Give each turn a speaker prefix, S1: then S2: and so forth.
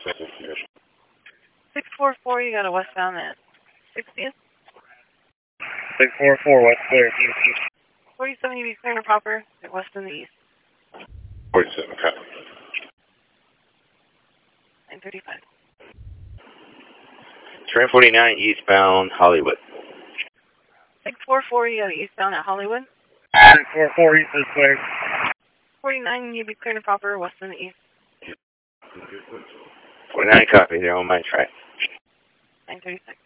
S1: 644, you got a westbound at 60th.
S2: 644, what's clear?
S1: 47, you be clear and proper, west and the east.
S3: 47, copy.
S1: 935.
S4: Train 49 eastbound Hollywood.
S1: 644, you got eastbound at Hollywood.
S2: 644, east is clear.
S1: 49, you be clear and proper, west and the east.
S4: 49 copy, they're on my track.
S1: 936.